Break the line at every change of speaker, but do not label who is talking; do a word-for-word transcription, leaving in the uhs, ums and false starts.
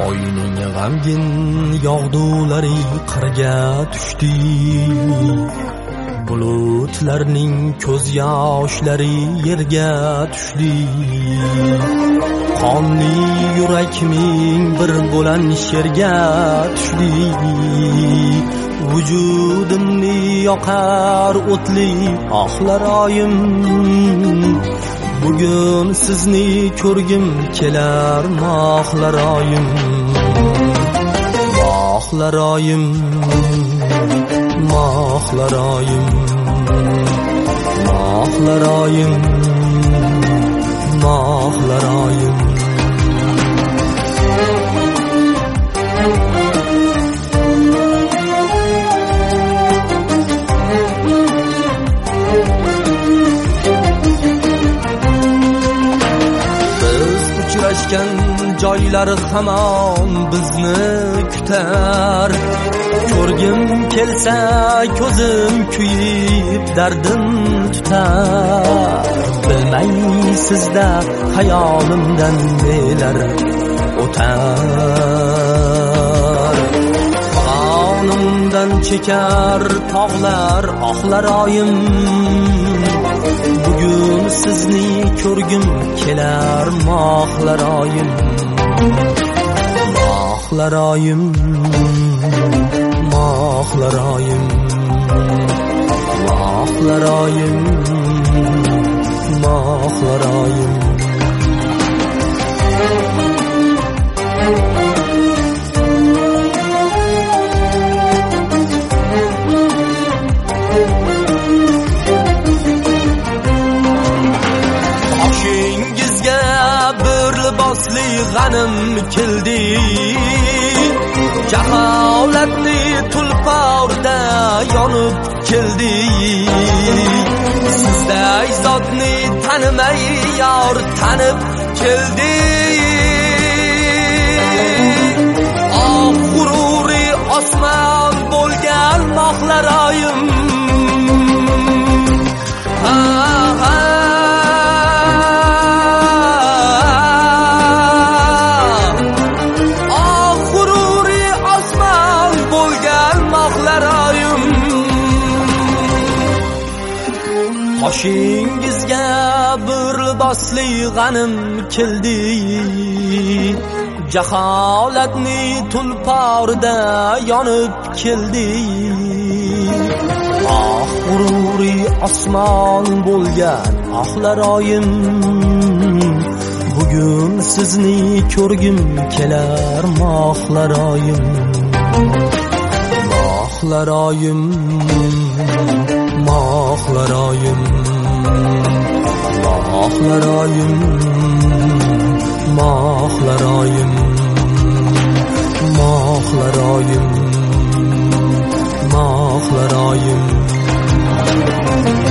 Oyning g'amgin yog'dulari qirga tushdi. Bulutlarning ko'z yoshlari yerga tushdi. Qonli yurakning bir bo'lan sherga tushdi. Vujudimni yoqar o'tli oxlaroyim. Bugun sizni ko'rgim kelar moxlaroyim. Moxlaroyim, moxlaroyim, moxlaroyim, moxlaroyim. Uchrashgan joylar hamon bizni kutar. Ko'rgim kelsa ko'zim kuyib dardim tutar. Bilmaysizda hayolimdan nelar o'tar. Qonimdan chekar tog'lar oxlaroyim. Bugun sizni ko'rgim kelar moxlaroyim. Moxlaroyim, moxlaroyim, moxlaroyim, moxlaroyim. Libosli g'anim keldi. Jaholatli tulporda yonib keldi. Sizday zotni tanimay yor tanib keldi. Oh g'ururi osmon bo'lgan moxlaroyim. Ha ha Qoshingizga bir libosli g'anim keldi. Jaholatni tulporda yonib keldi. Ah g'ururi osmon bo'lgan oxlaroyim. Bugun sizni ko'rgim kelar moxlaroyim. Moxlaroyim, moxlaroyim, moxlaroyim, moxlaroyim, moxlaroyim, moxlaroyim.